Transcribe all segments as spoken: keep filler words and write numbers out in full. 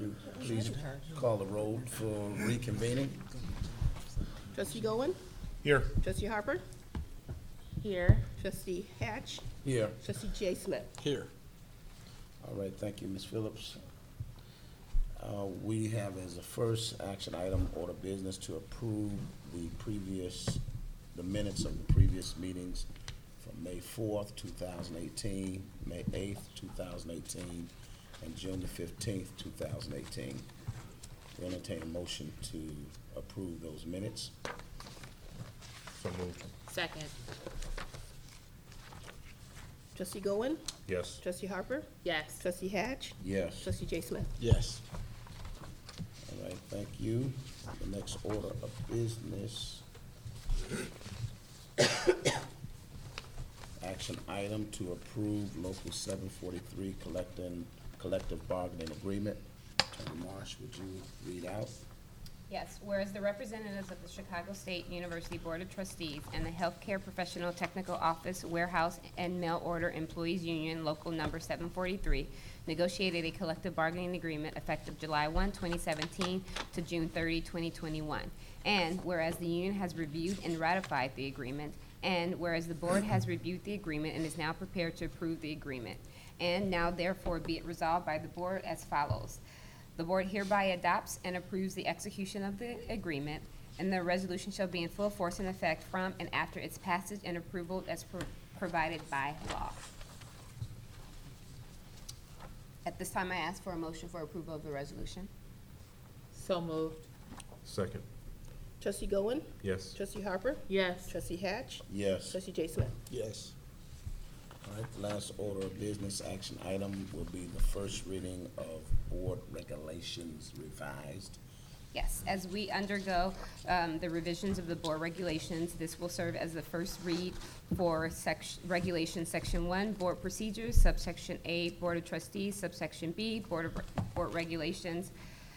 you please call the roll for reconvening? Trustee Gowen? Here. Trustee Harper? Here. Trustee Hatch? Here. Trustee Jay Smith? Here. All right, thank you, Miz Phillips. Uh, we have as a first action item order business to approve the previous, the minutes of the previous meetings from May fourth, two thousand eighteen, May eighth, two thousand eighteen, and June the fifteenth, two thousand eighteen. We entertain a motion to approve those minutes. So moved. Second. Trustee Gowen? Yes. Trustee Harper? Yes. Trustee Hatch? Yes. Trustee Jay Smith? Yes. All right, thank you. The next order of business. Action item to approve local seven forty-three collecting, collective bargaining agreement. Attorney Marsh, would you read out? Yes, whereas the representatives of the Chicago State University Board of Trustees and the Healthcare Professional Technical Office Warehouse and Mail Order Employees Union Local Number seven forty-three negotiated a collective bargaining agreement effective July first, twenty seventeen to June thirtieth, twenty twenty-one. And whereas the union has reviewed and ratified the agreement, and whereas the board has reviewed the agreement and is now prepared to approve the agreement. And now therefore be it resolved by the board as follows. The board hereby adopts and approves the execution of the agreement, and the resolution shall be in full force and effect from and after its passage and approval as pro- provided by law. At this time, I ask for a motion for approval of the resolution. So moved. Second. Trustee Gowen? Yes. Trustee Harper? Yes. Trustee Hatch? Yes. Trustee Jay Smith? Yes. All right, the last order of business action item will be the first reading of board regulations revised. Yes, as we undergo um, the revisions of the board regulations, this will serve as the first read for section, regulation section one, board procedures, subsection A, board of trustees, subsection B, board of board regulations,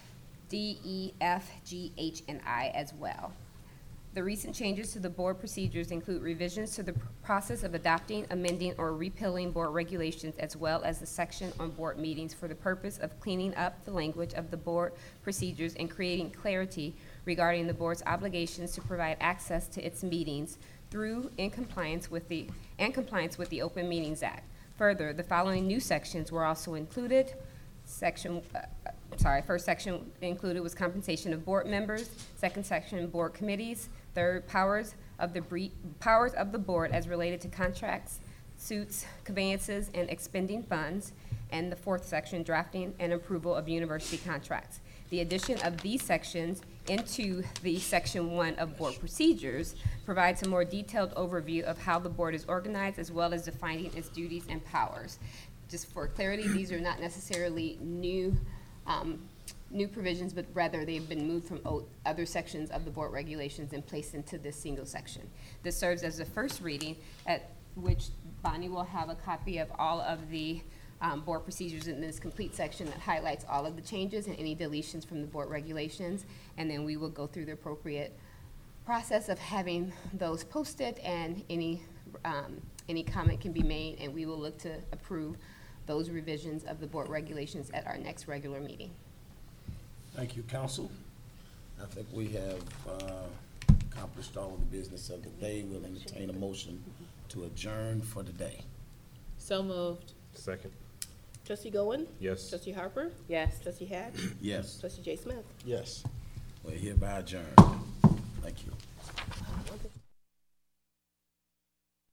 D, E, F, G, H, and I as well. The recent changes to the board procedures include revisions to the pr- process of adopting, amending, or repealing board regulations, as well as the section on board meetings for the purpose of cleaning up the language of the board procedures and creating clarity regarding the board's obligations to provide access to its meetings through in compliance with the, and compliance with the Open Meetings Act. Further, the following new sections were also included. Section, uh, uh, sorry, first section included was compensation of board members. Second section, board committees. Third, powers of the bre- powers of the board as related to contracts, suits, conveyances, and expending funds. And the fourth section, drafting and approval of university contracts. The addition of these sections into the section one of board procedures provides a more detailed overview of how the board is organized, as well as defining its duties and powers. Just for clarity, these are not necessarily new um, new provisions, but rather they've been moved from o- other sections of the board regulations and placed into this single section. This serves as the first reading, at which Bonnie will have a copy of all of the um, board procedures in this complete section that highlights all of the changes and any deletions from the board regulations, and then we will go through the appropriate process of having those posted, and any um, any comment can be made, and we will look to approve those revisions of the board regulations at our next regular meeting. Thank you, council. I think we have uh, accomplished all of the business of the day. We'll entertain a motion to adjourn for the day. So moved. Second. Trustee Gowen? Yes. Trustee Harper? Yes. Trustee Hatch? Yes, Trustee Jay Smith? Yes. we're hereby adjourned. Thank you.